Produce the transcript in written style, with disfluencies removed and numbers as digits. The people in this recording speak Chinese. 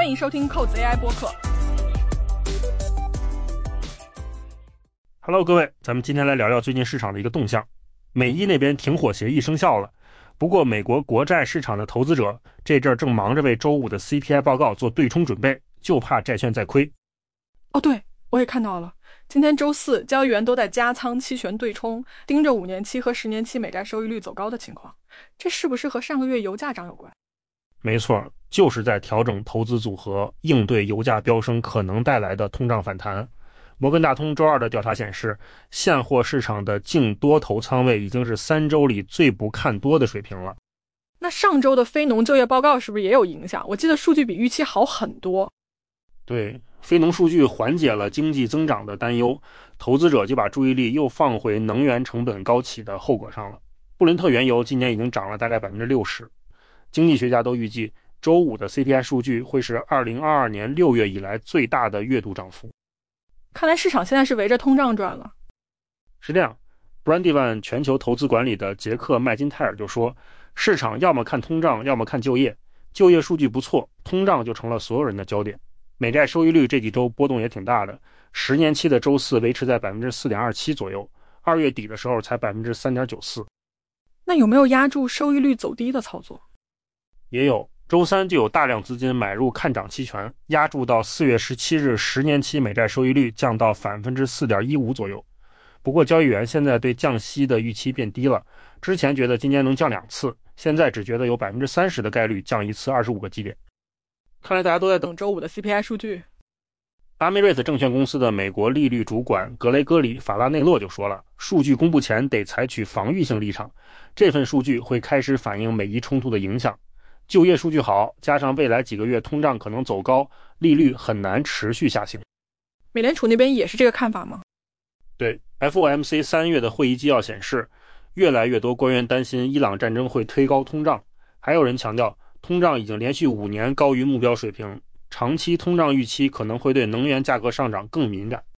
欢迎收听扣子 AI 播客。 Hello， 各位，咱们今天来聊聊最近市场的一个动向。美伊那边停火协议生效了，不过美国国债市场的投资者这阵儿正忙着为周五的 CPI 报告做对冲准备，就怕债券再亏。 哦，对，我也看到了，今天周四交易员都在加仓期权对冲，盯着5年期和10年期美债收益率走高的情况，这是不是和上个月油价涨有关？ 没错，就是在调整投资组合，应对油价飙升可能带来的通胀反弹。摩根大通周二的调查显示，现货市场的净多头仓位已经是3周里最不看多的水平了。 那上周的非农就业报告是不是也有影响？我记得数据比预期好很多。 对，非农数据缓解了经济增长的担忧，投资者就把注意力又放回能源成本高企的后果上了。布伦特原油今年已经涨了大概 60%。经济学家都预计周五的 CPI 数据会是2022年6月以来最大的月度涨幅。 看来市场现在是围着通胀转了。 是这样， Brandywine 全球投资管理的杰克麦金泰尔就说，市场要么看通胀，要么看就业，就业数据不错，通胀就成了所有人的焦点。美债收益率这几周波动也挺大的，10年期的周四维持在 4.27% 左右，2月底的时候才 3.94%。 那有没有压住收益率走低的操作？ 也有，周三就有大量资金买入看涨期权，压住到4月17日10年期美债收益率降到 4.15% 左右。不过交易员现在对降息的预期变低了，之前觉得今年能降2次，现在只觉得有 30% 的概率降一次25个基点。看来大家都在等周五的 CPI 数据。 阿梅瑞斯证券公司的美国利率主管格雷戈里·法拉内洛就说了，数据公布前得采取防御性立场，这份数据会开始反映美伊冲突的影响。就业数据好，加上未来几个月通胀可能走高，利率很难持续下行。 美联储那边也是这个看法吗？ 对， FOMC 3月的会议纪要显示，越来越多官员担心伊朗战争会推高通胀，还有人强调通胀已经连续5年高于目标水平，长期通胀预期可能会对能源价格上涨更敏感。